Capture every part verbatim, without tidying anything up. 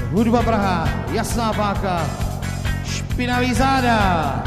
Hudba Praha, Jasná Páka, Špinavý záda.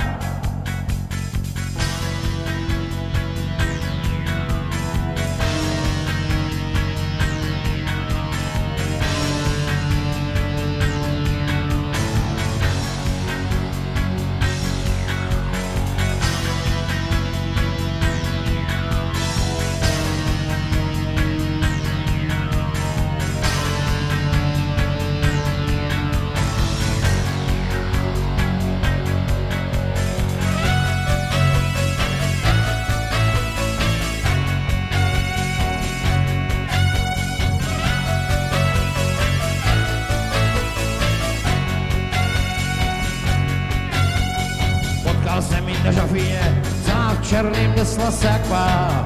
Jsem jí na žafíně, celá v černým nesla se jak páv.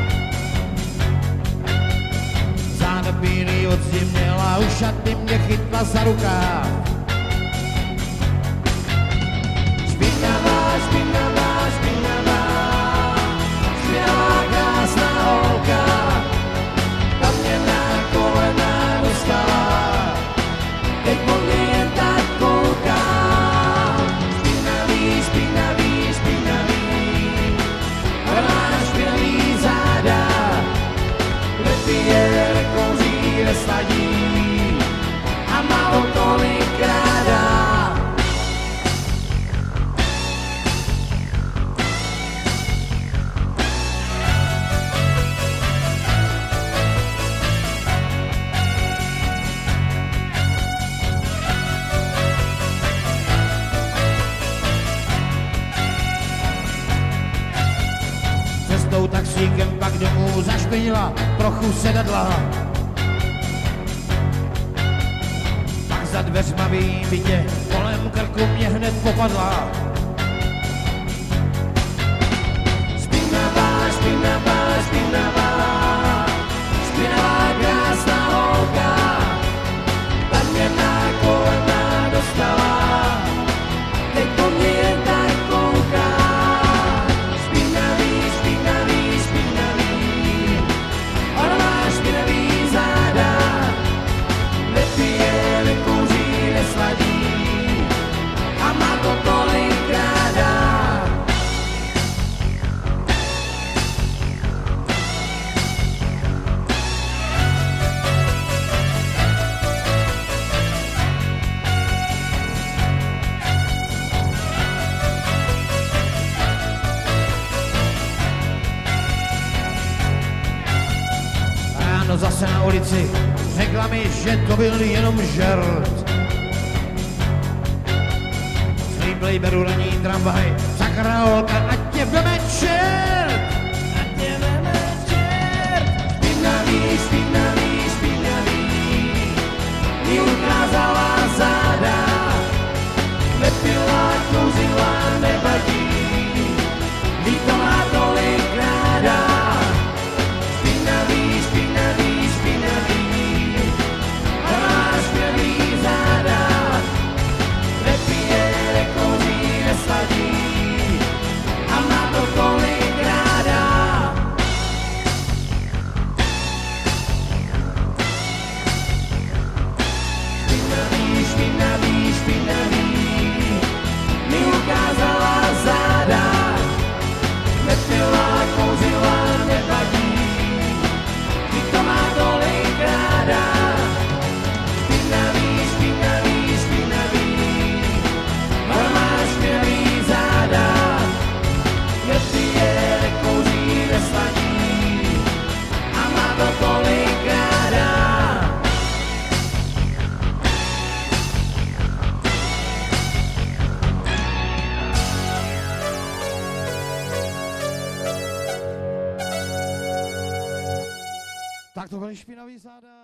Záda bílý od měla, už šaty mě chytla za rukáv. Špinavá, špinavá, špinavá, špinavá krásná holka, ta mě na kolena dostala, teď po mě jen tak kouká. Sladí a má ho tolik ráda. Cestou taxíkem pak domů zašpinila trochu sedadla. Za dveřma v jejím bytě, kolem krku mě hned popadla. Špinavá, špinavá, špinavá, špinavá krásná holka, ta mě na kolena dostala, teď po mě jen tak kouká. Špinavý, špinavý, špinavý, ona má špinavý záda, nepije, nekouří, nesladí a má to tolik ráda. Ráno zase na ulici řekla mi, že to byl jenom žert. Slíblej, beru na ní tramvaj, sakra holka, ať tě veme čert! Ať tě veme čert! Špinavý, špinavý, špinavý, mi ukázala záda, nepila, kouřila, nevadí, ví to má tolik ráda. Špinavý, špinavý, špinavý, nesladí a má to tolik ráda. Špinavý, špinavý, špinavý, mi ukázala záda, nepila, kouřila, nevadí, ty to má tolik ráda. Špinavý, špinavý, špinavý, nepije, nekouří, nesladí a má to tolik ráda. Tak to byly špinavý záda.